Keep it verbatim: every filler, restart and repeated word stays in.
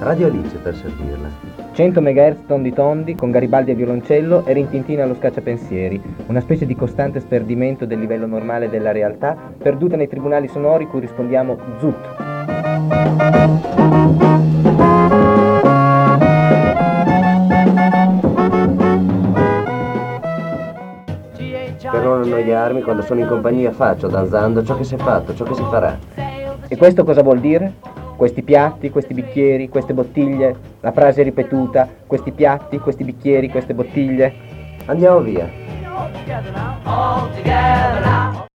Radio Alice per servirla. cento megahertz tondi tondi, con Garibaldi a violoncello e Rintintina allo scacciapensieri, una specie di costante sperdimento del livello normale della realtà, perduta nei tribunali sonori cui rispondiamo zut. Per non annoiarmi, quando sono in compagnia faccio, danzando, ciò che si è fatto, ciò che si farà. E questo cosa vuol dire? Questi piatti, questi bicchieri, queste bottiglie, la frase ripetuta, questi piatti, questi bicchieri, queste bottiglie. Andiamo via.